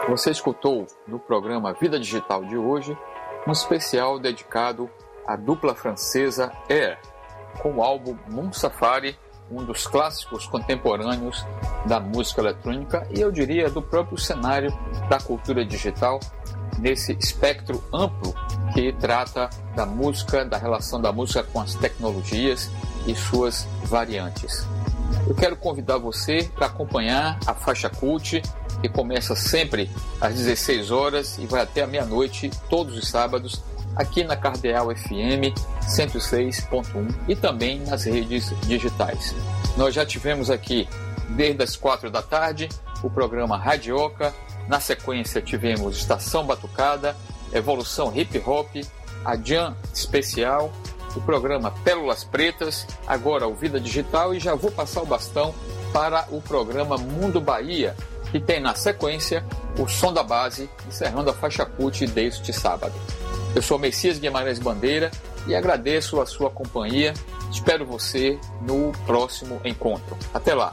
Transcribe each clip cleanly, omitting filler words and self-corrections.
Você escutou no programa Vida Digital de hoje um especial dedicado à dupla francesa Air, com o álbum Moon Safari, um dos clássicos contemporâneos da música eletrônica e eu diria do próprio cenário da cultura digital, nesse espectro amplo que trata da música, da relação da música com as tecnologias e suas variantes. Eu quero convidar você para acompanhar a Faixa Cult, que começa sempre às 16 horas e vai até a meia-noite, todos os sábados, aqui na Cardeal FM 106.1 e também nas redes digitais. Nós já tivemos aqui, desde as 4 da tarde, o programa Radioca. Na sequência tivemos Estação Batucada, Evolução Hip Hop, a Jam Especial, o programa Pérolas Pretas, agora o Vida Digital, e já vou passar o bastão para o programa Mundo Bahia, que tem na sequência o Som da Base, encerrando a Faixa Cult deste sábado. Eu sou Messias Guimarães Bandeira e agradeço a sua companhia. Espero você no próximo encontro. Até lá!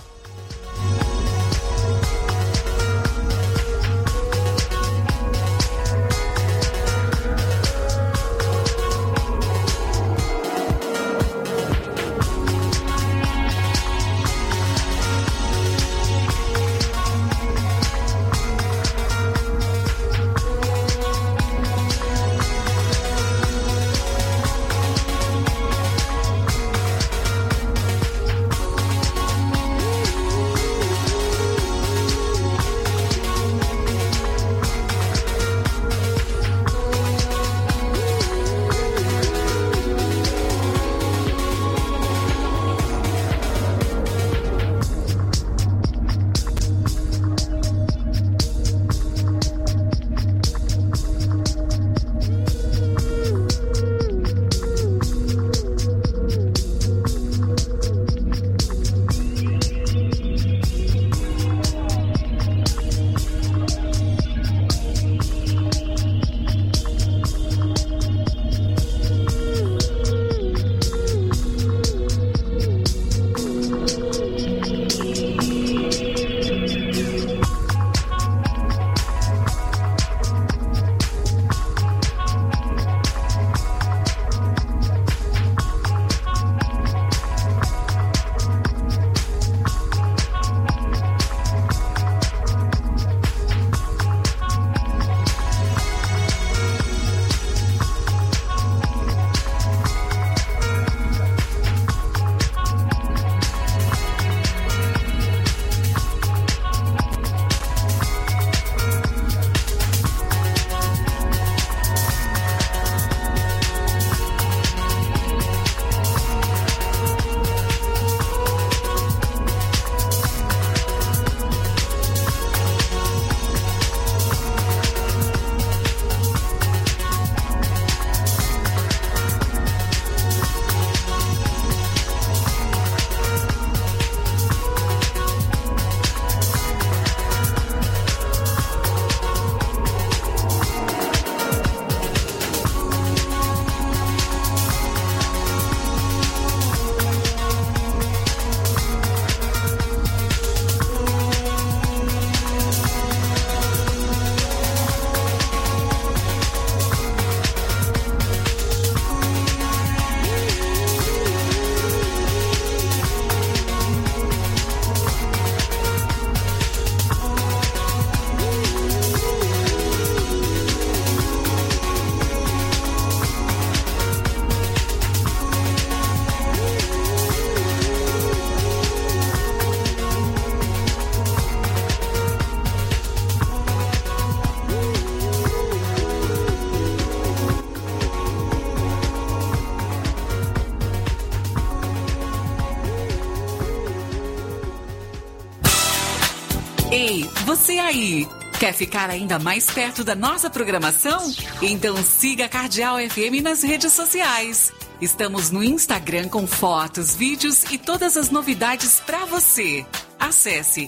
Ei, você aí! Quer ficar ainda mais perto da nossa programação? Então siga a Cardeal FM nas redes sociais. Estamos no Instagram com fotos, vídeos e todas as novidades para você. Acesse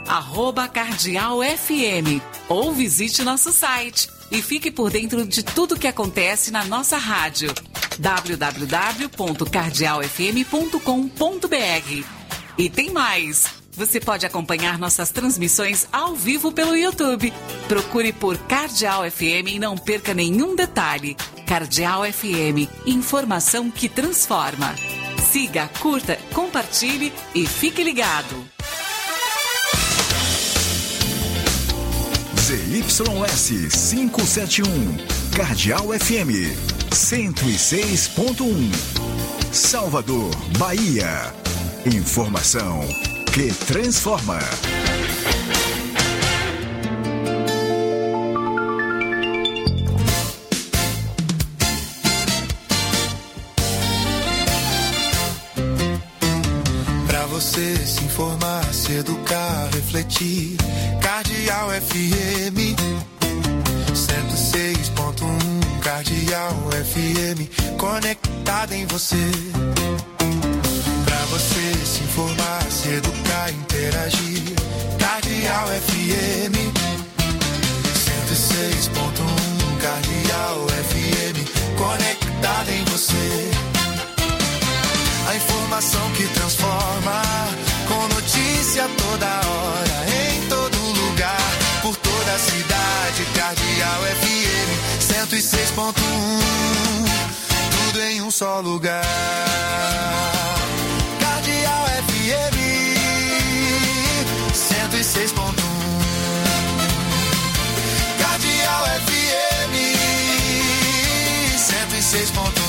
@cardealfm ou visite nosso site e fique por dentro de tudo que acontece na nossa rádio. www.cardealfm.com.br. E tem mais! Você pode acompanhar nossas transmissões ao vivo pelo YouTube. Procure por Cardeal FM e não perca nenhum detalhe. Cardeal FM, informação que transforma. Siga, curta, compartilhe e fique ligado. ZYS 571, Cardeal FM 106.1, Salvador, Bahia. Informação que transforma. Pra você se informar, se educar, refletir. Cardeal FM 106.1, Cardeal FM, conectado em você. Pra você se informar, se educar, interagir. Cardeal FM 106.1, Cardeal FM, conectado em você. A informação que transforma, com notícia toda hora, em todo lugar, por toda a cidade. Cardeal FM 106.1, tudo em um só lugar. Cardeal FM 106.1, Cardeal FM 106.1.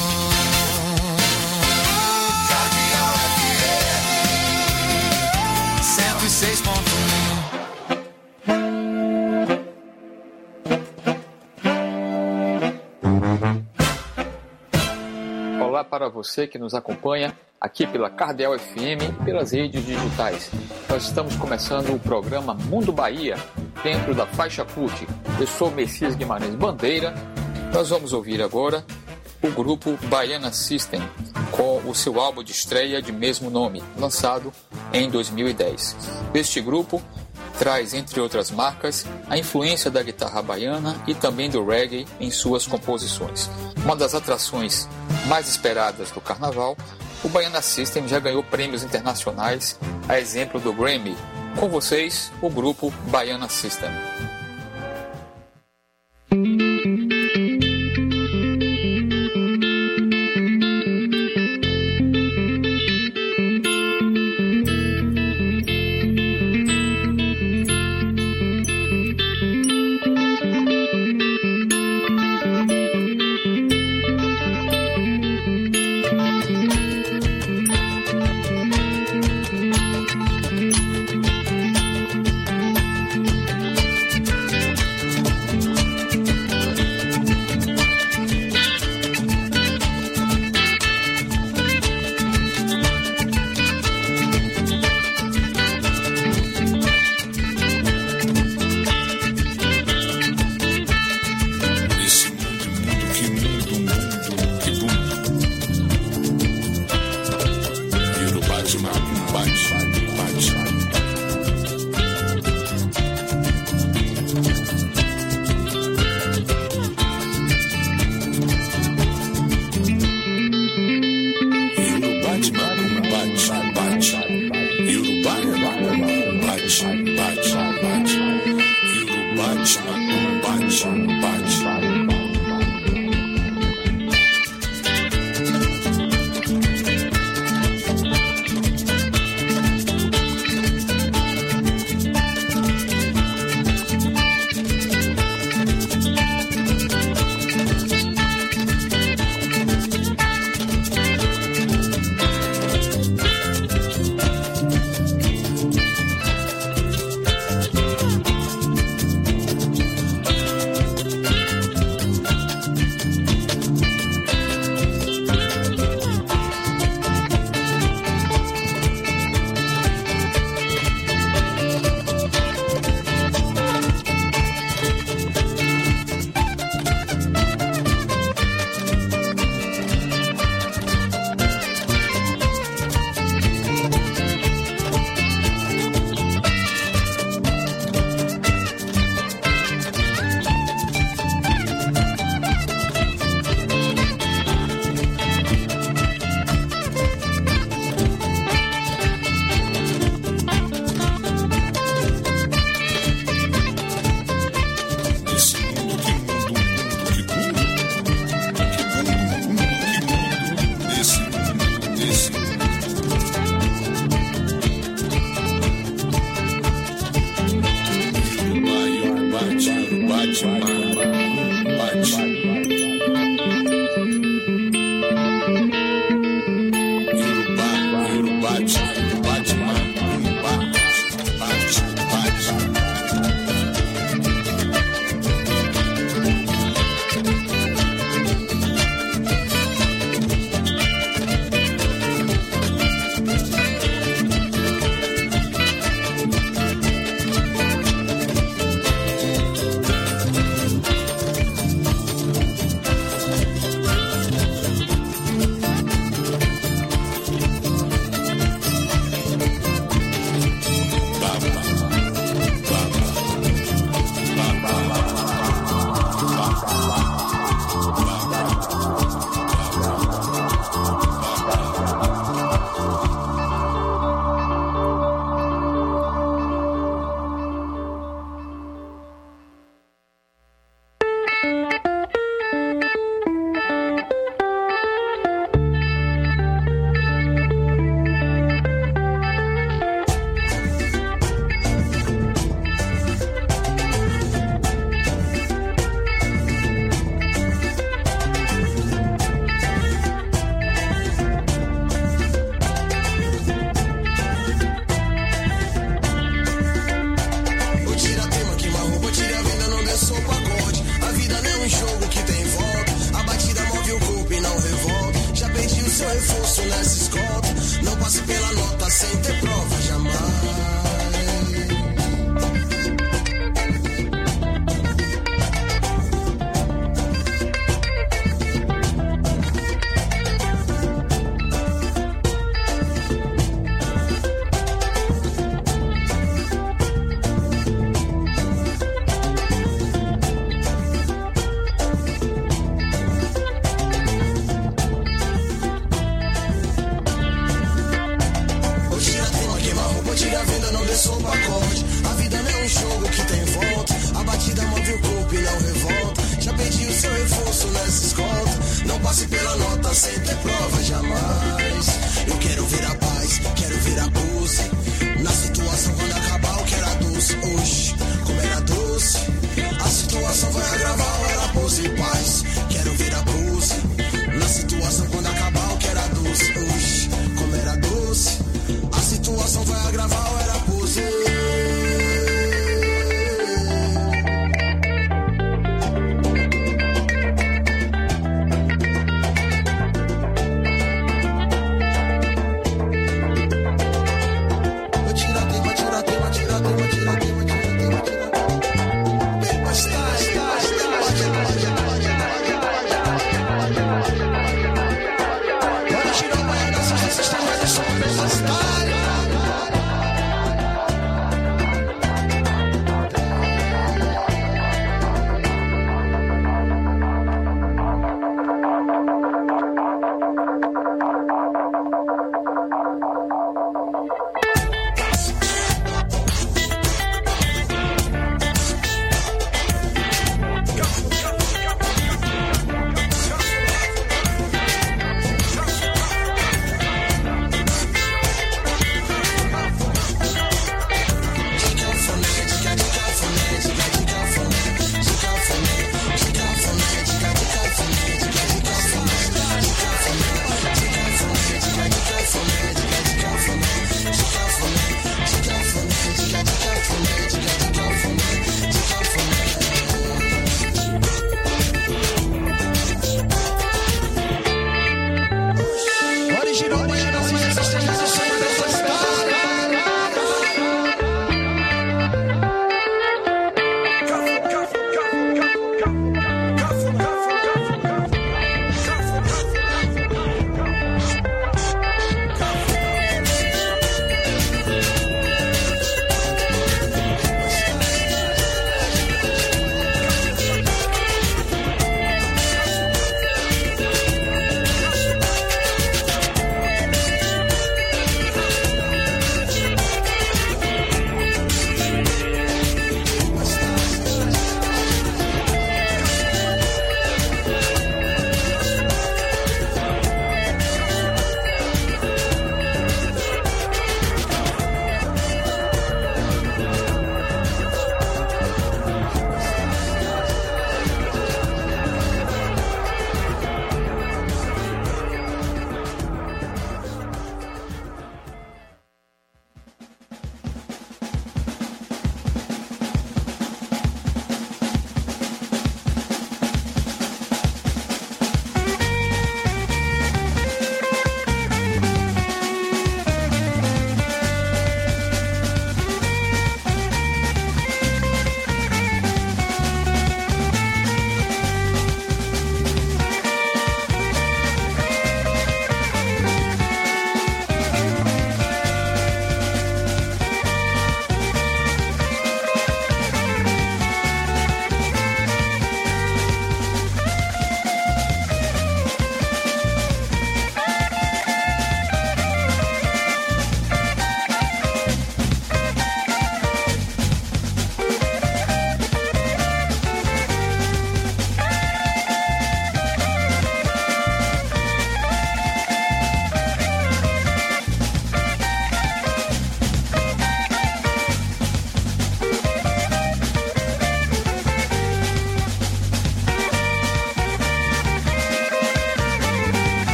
Olá para você que nos acompanha aqui pela Cardeal FM e pelas redes digitais. Nós estamos começando o programa Mundo Bahia, dentro da faixa CUT. Eu sou Messias Guimarães Bandeira. Nós vamos ouvir agora o grupo Baiana System, com o seu álbum de estreia de mesmo nome, lançado em 2010. Este grupo traz, entre outras marcas, a influência da guitarra baiana e também do reggae em suas composições. Uma das atrações mais esperadas do carnaval, o Baiana System já ganhou prêmios internacionais, a exemplo do Grammy. Com vocês, o grupo Baiana System.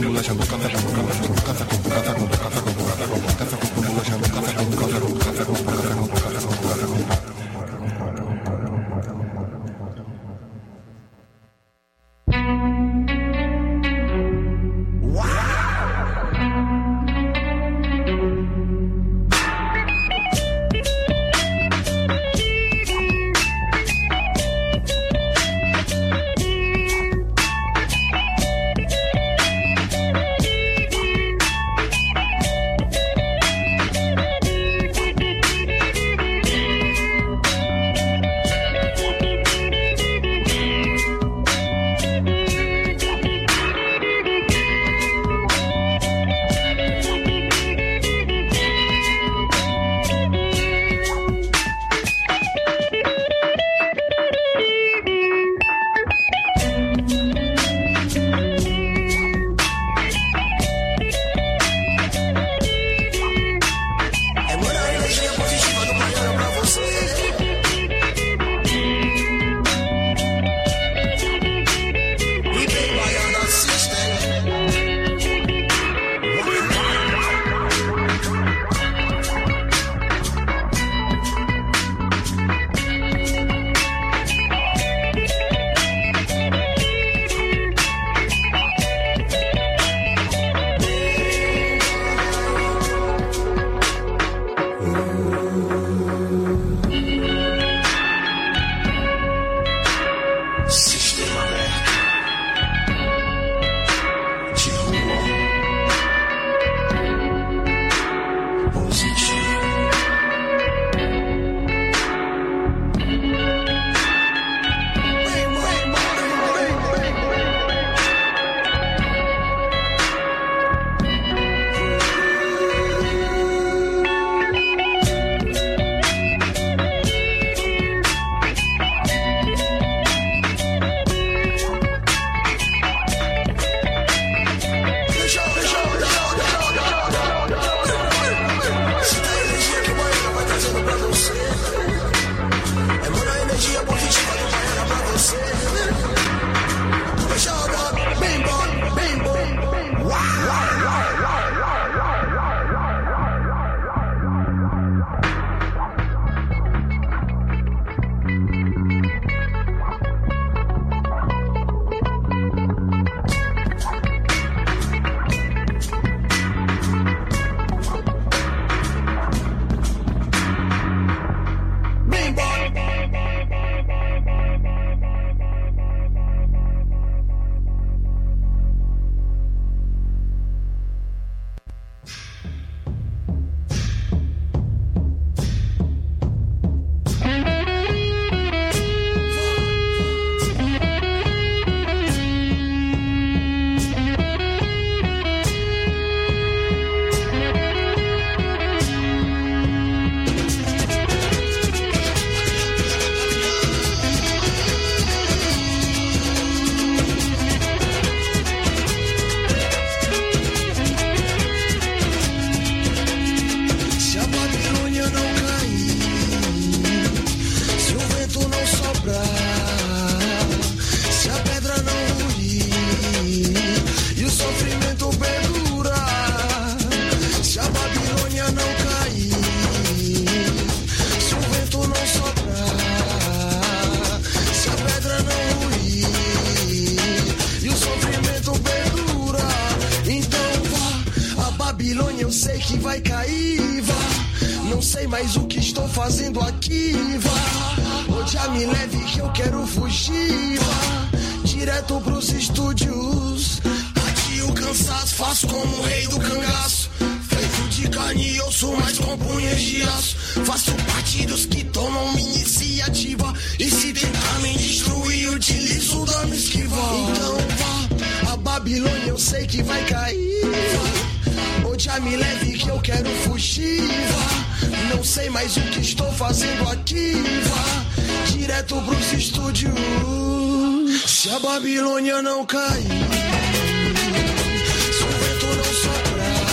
que vai cair, vá. Não sei mais o que estou fazendo aqui, vá. Ou já me leve que eu quero fugir, vá. Direto pros estúdios. Aqui o cansaço, faço como o rei do cangaço. Feito de carne, eu sou mais com punhas de aço. Faço parte dos que tomam iniciativa. E se tentar me destruir, utilizo da minha esquiva. Então vá, a Babilônia eu sei que vai cair, vá. Ou já me leve que eu quero fugir, vá. Não sei mais o que estou fazendo aqui, vá. Direto pros estúdios. Se a Babilônia não cair, se o vento não soprar,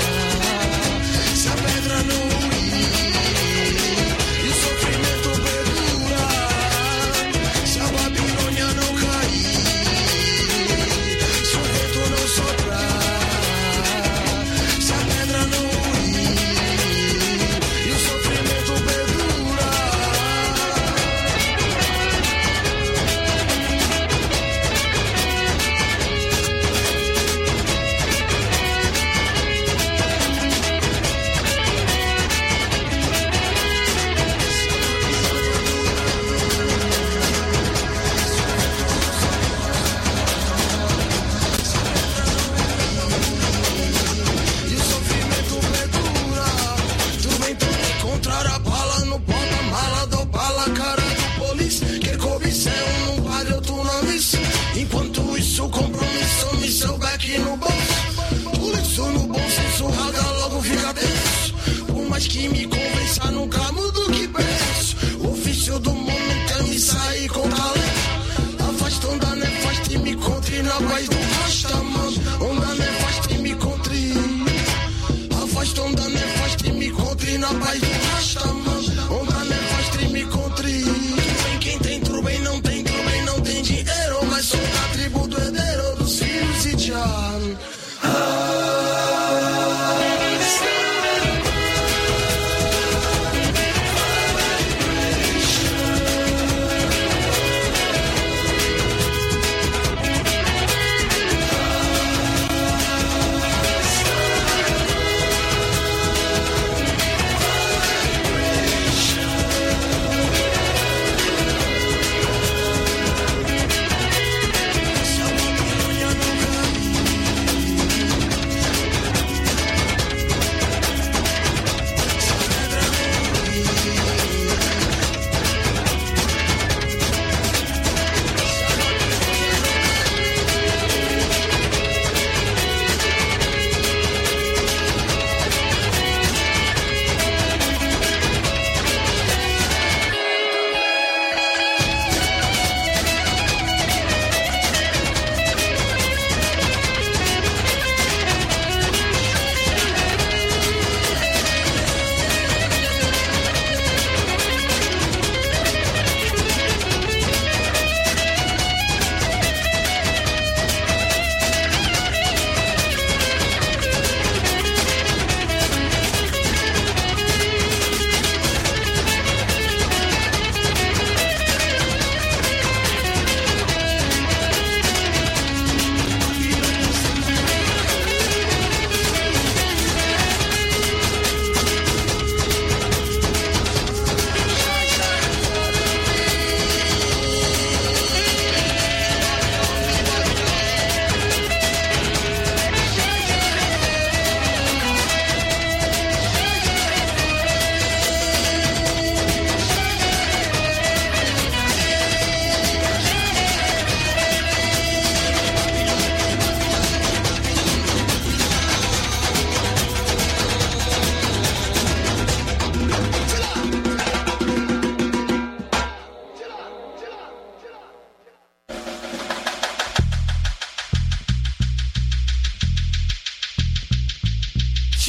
se a pedra não ruir e o sofrimento perdurar, se a Babilônia não cair, se o vento não soprar,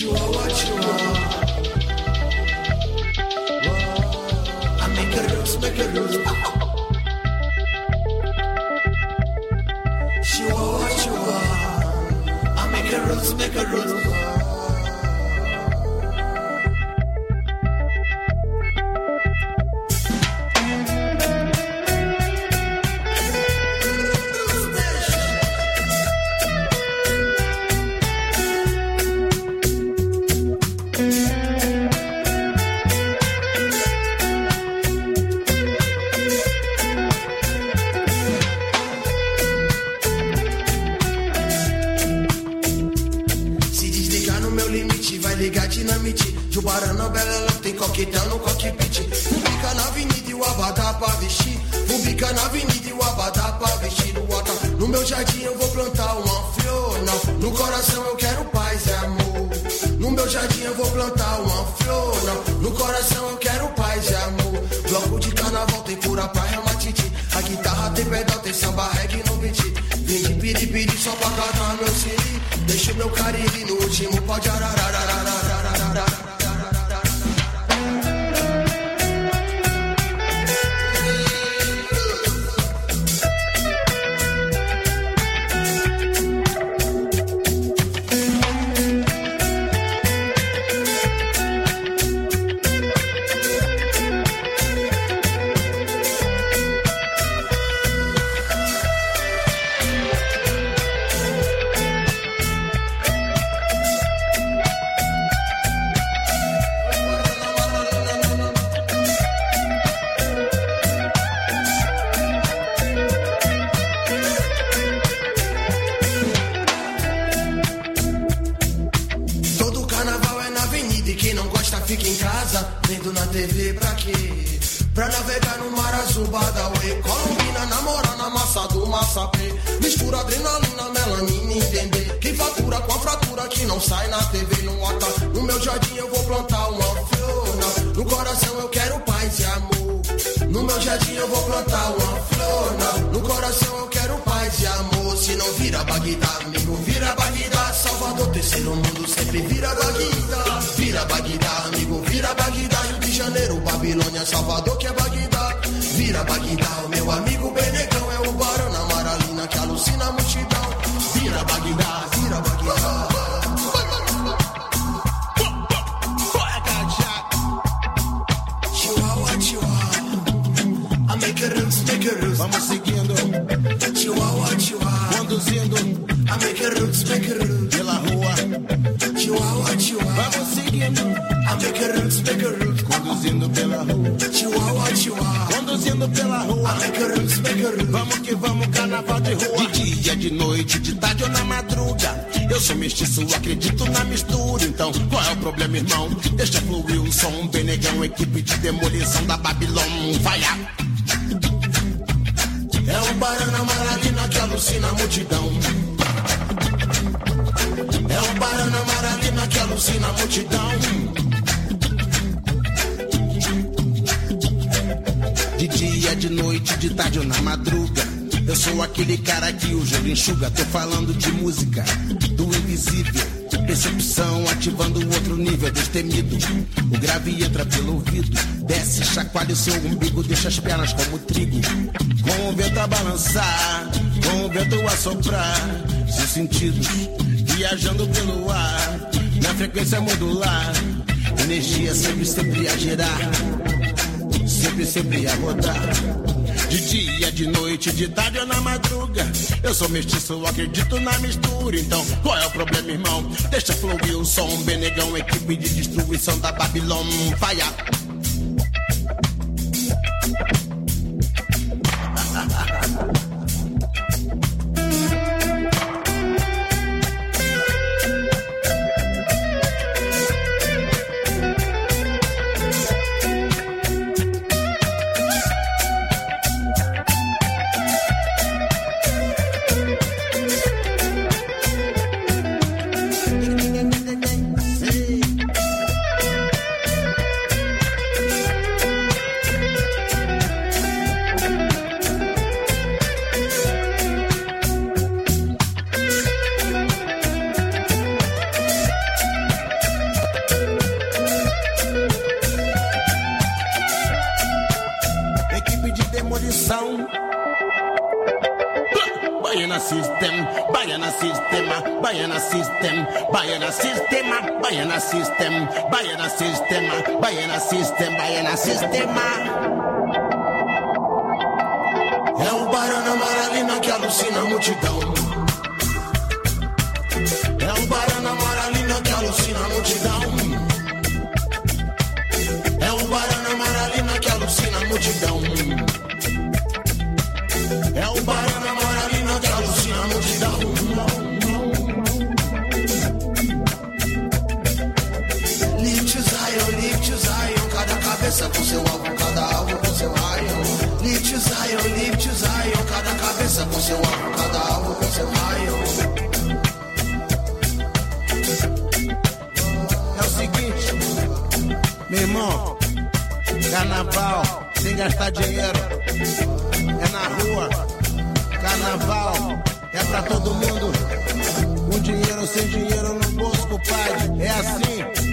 Chihuahua, Chihuahua. I make it roots, make it roots. Chihuahua, Chihuahua. I make it roots, make it roots. Jubarana, Beleléu, tem coquetel no cockpit. Fubica na avenida e o abadá pra vestir. Fubica na avenida e o abadá pra vestir. No meu jardim eu vou plantar uma flor. Não, no coração eu quero paz e amor. No meu jardim eu vou plantar uma flor. Não, no coração eu quero paz e amor. Bloco de carnaval tem cura pra rematite. A guitarra tem pedal, tem samba reggae no beat. Vim de piripiri só pra cantar meu siri. Deixa o meu cariri no último pode arararararararararara. Fica em casa, vendo na TV pra quê? Pra navegar no mar azul, Badawi. Colombina, namorar na massa do massapê. Mistura adrenalina, melanina, entender. Quem fatura com a fratura que não sai na TV, não ata. No meu jardim eu vou plantar uma flor. Não. No coração eu quero paz e amor. No meu jardim eu vou plantar uma flor. Não. No coração eu quero paz e amor. Se não vira Bagdá, amigo, vira Bagdá. Salvador, terceiro mundo, sempre vira Bagdá. Vira Bagdá, amigo, vira Bagdá. Rio de Janeiro, Babilônia, Salvador, que é Bagdá. Vira Bagdá, o meu amigo Benegão. É o barão na Maralina que alucina a multidão. Vira Bagdá, vira Bagdá. Chihuahua, Chihuahua. I make it roots. Vamos seguindo. Chihuahua, Chihuahua. Conduzindo. I make it roots, pela rua. Chihuahua, Chihuahua. Vamos seguindo. I make it roots. Conduzindo pela rua. Chihuahua, Chihuahua. Conduzindo pela rua. I make it roots. Vamos que vamos, carnaval de rua. De dia, de noite, de tarde ou na madruga. Eu sou mestiço, acredito na mistura. Então, qual é o problema, irmão? Deixa fluir o som. Benegão, equipe de demolição da Babilônia. Vai lá. É um Barana Maralina que alucina a multidão. É um Barana Maralina que alucina a multidão. De dia, de noite, de tarde ou na madruga. Eu sou aquele cara que o gelo enxuga. Tô falando de música, do invisível. Percepção ativando outro nível destemido. O grave entra pelo ouvido. Desce, chacoalha o seu umbigo. Deixa as pernas como trigo. Com o vento a balançar, com o vento a soprar. Seus sentidos viajando pelo ar. Na frequência modular. Energia sempre a girar. Sempre a rodar. De dia, de noite, de tarde ou na madruga. Eu sou mestiço, acredito na mistura. Então, qual é o problema, irmão? Deixa fluir o som. Benegão, equipe de destruição da Babilônia. Faia. Baiana System, Baiana Systema, Baiana System, Baiana Sistema, Baiana System, Baiana Sistema, Baiana System, Baiana Sistema. É o Baiana Amaralina que alucina a multidão. É o Baiana Amaralina que alucina a multidão. É o Baiana Amaralina que alucina a multidão. É o Baiana Amaralina que alucina a multidão. Lift Zion, cada cabeça com seu alvo, cada alvo com seu raio. Lift Zion, cada cabeça com seu alvo, cada alvo com seu raio. É o seguinte, meu irmão, carnaval, sem gastar dinheiro, é na rua. Carnaval é pra todo mundo, com dinheiro ou sem dinheiro no bolso, compadre, é assim.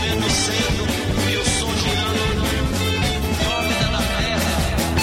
movendo, sendo e o som girando. Órbita da Terra.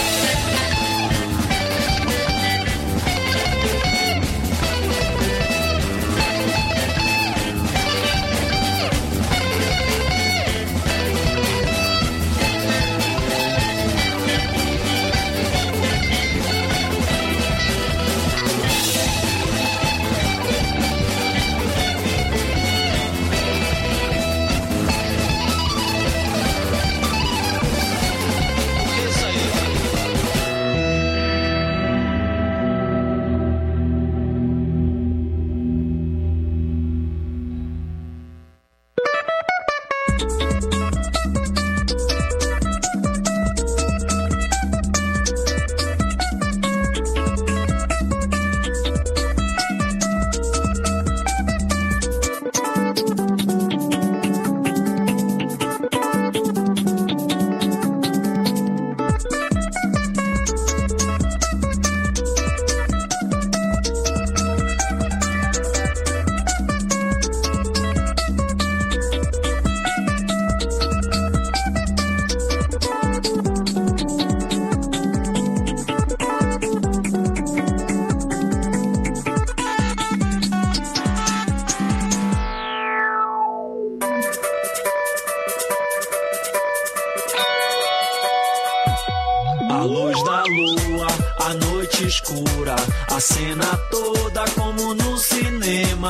A luz da lua, a noite escura, a cena toda como no cinema.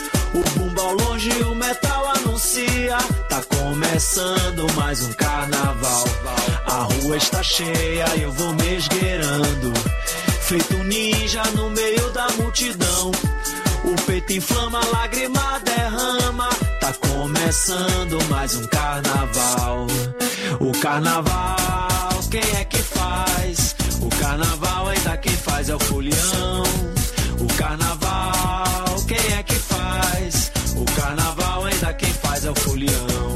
O bumbo ao longe, o metal anuncia, tá começando mais um carnaval. A rua está cheia e eu vou me esgueirando, feito um ninja no meio da multidão. O peito inflama, a lágrima derrama, tá começando mais um carnaval. O carnaval, quem é que faz? O carnaval ainda quem faz é o folião. O carnaval, quem é que faz? O carnaval ainda quem faz é o folião.